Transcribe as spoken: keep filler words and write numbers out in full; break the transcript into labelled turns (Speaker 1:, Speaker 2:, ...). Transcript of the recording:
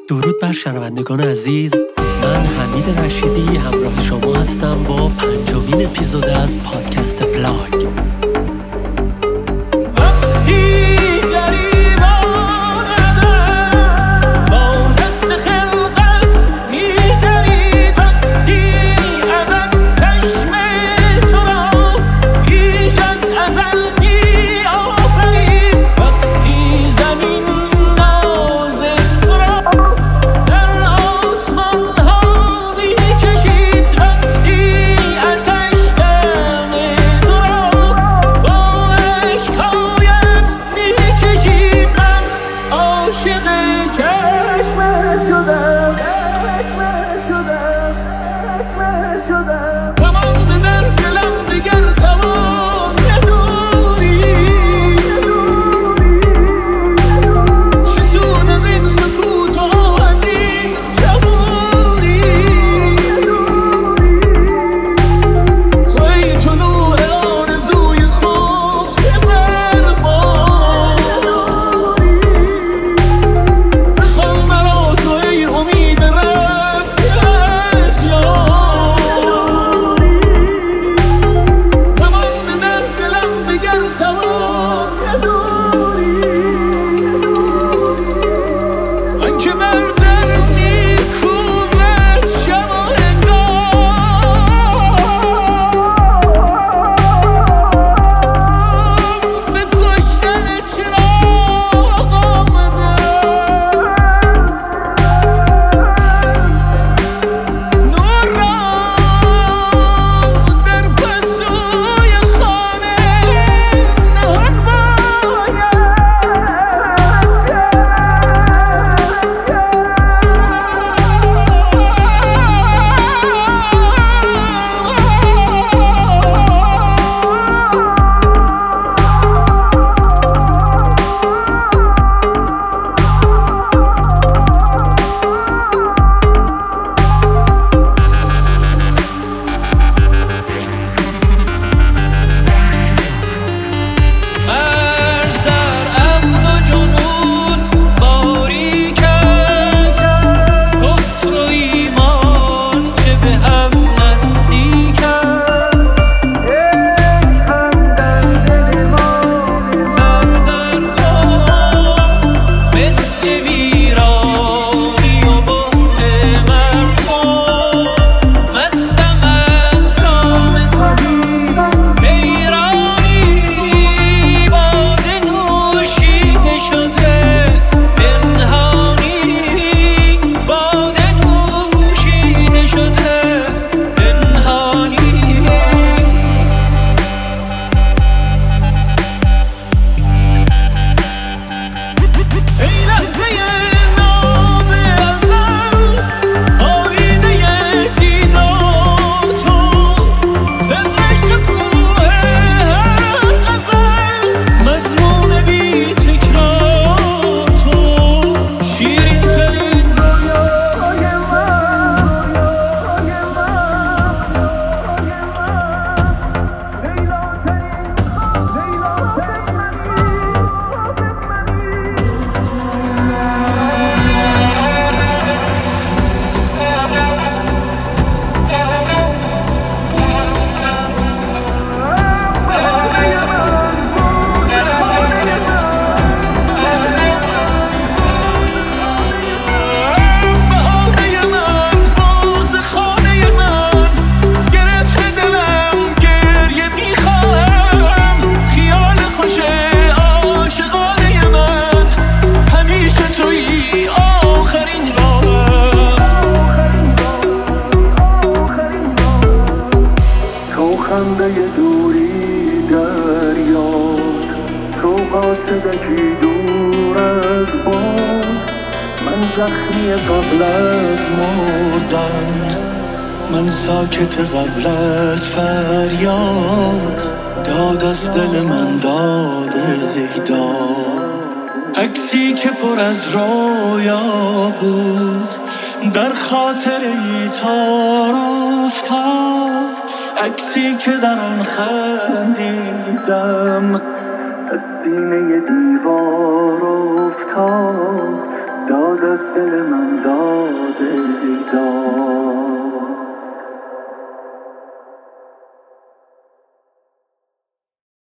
Speaker 1: درود بر شنوندگان عزیز، من حمید رشیدی همراه شما هستم با پنجمین اپیزود از پادکست پلاگ.
Speaker 2: زخمی قبل از مردن، من ساکت قبل از فریاد، داد از دل من داده داد. عکسی که پر از رویا بود در خاطر ای تار افتاد، عکسی که در آن خندیدم از سینه دیوار افتاد، داد از دل من داده